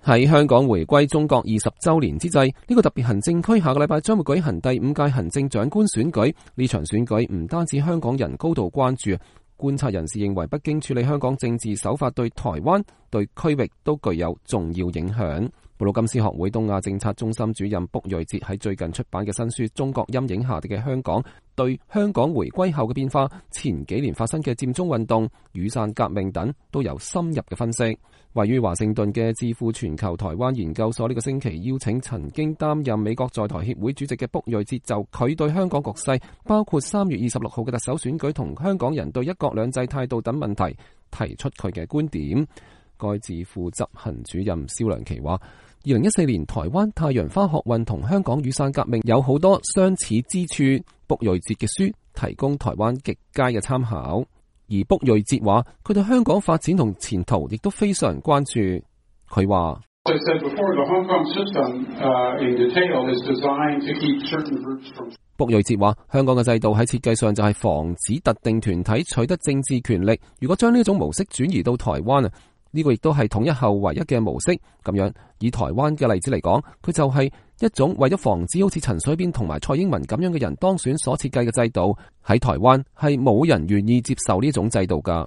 喺香港回歸中國20週年之際，呢個特別行政區下個禮拜將會舉行第5屆行政長官選舉。呢場選舉唔單止香港人高度關注，觀察人士認為北京處理香港政治手法對台灣、對區域都具有重要影響。布魯金斯學會東亞政策中心主任卜睿哲喺最近出版嘅新書《中國陰影下嘅香港》，對香港回歸後嘅變化、前幾年發生嘅佔中運動、雨傘革命等都有深入嘅分析。位於華盛頓嘅智庫全球台灣研究所呢個星期邀請曾經擔任美國在台協會主席嘅卜睿哲就佢對香港局勢，包括3月26號嘅特首選舉同香港人對一國兩制態度等問題提出佢嘅觀點。該智庫執行主任蕭良琪話：2014年台灣太陽花學運同香港雨傘革命有好多相似之處，卜睿哲嘅書提供台灣極佳嘅參考。而卜睿哲話，佢對香港發展同前途亦都非常關注。佢話：卜睿哲話，香港嘅制度喺設計上就係防止特定團體取得政治權力。如果將呢種模式轉移到台灣呢個亦都係統一後唯一嘅模式。咁樣以台灣嘅例子嚟講，佢就係一種為咗防止好似陳水扁同埋蔡英文咁樣嘅人當選所設計嘅制度。喺台灣係冇人願意接受呢種制度㗎。